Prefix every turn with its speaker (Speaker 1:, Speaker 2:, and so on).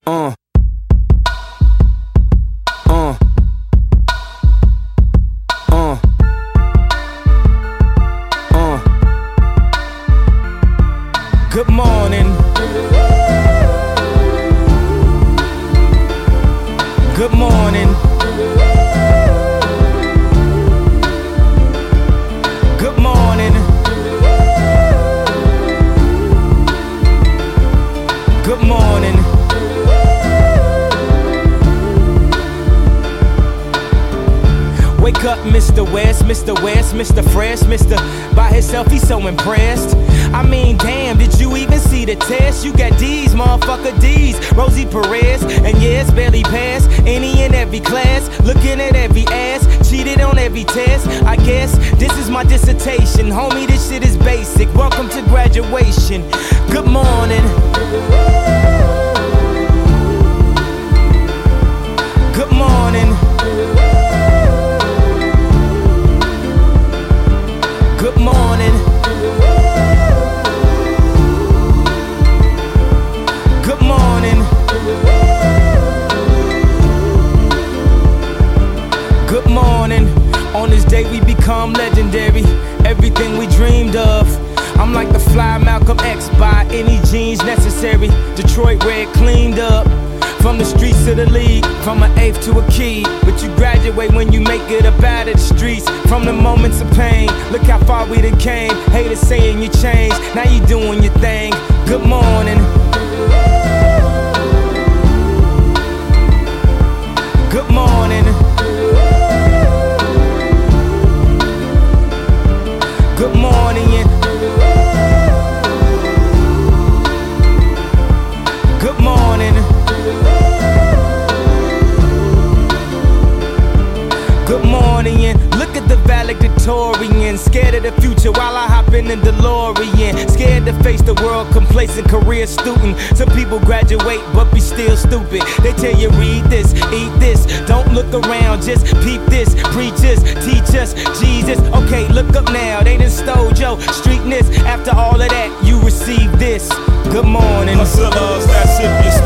Speaker 1: Uh. Good morning. Good morning. Good morning. Good morning. Wake up, Mr. West, Mr. West, Mr. Fresh, Mr. By himself, he's so impressed. I mean, damn, did you even see the test? You got D's, motherfucker D's, Rosie Perez, and yes, barely passed any and every class, looking at every ass, cheated on every test. I guess this is my dissertation, homie, this shit is basic. Welcome to graduation. Good morning. Good morning. Good morning. Good morning. Good morning. On this day we become legendary. Everything we dreamed of. I'm like the fly Malcolm X by any genes necessary. Detroit red cleaned up. From the streets to the league, from an eighth to a key. But you graduate when you make it up out of the streets. From the moments of pain, look how far we done came. Haters saying you changed, now you doing your thing. Good morning. Good morning. Good morning. Good morning. Good morning, look at the valedictorian. Scared of the future while I hop in the DeLorean. Scared to face the world, complacent career student. Some people graduate but be still stupid. They tell you read this, eat this, don't look around, just peep this. Preach us, teach us, Jesus. Okay, look up now, they done stole your streetness. After all of that, you receive this. Good morning.
Speaker 2: Hustlers, that's if you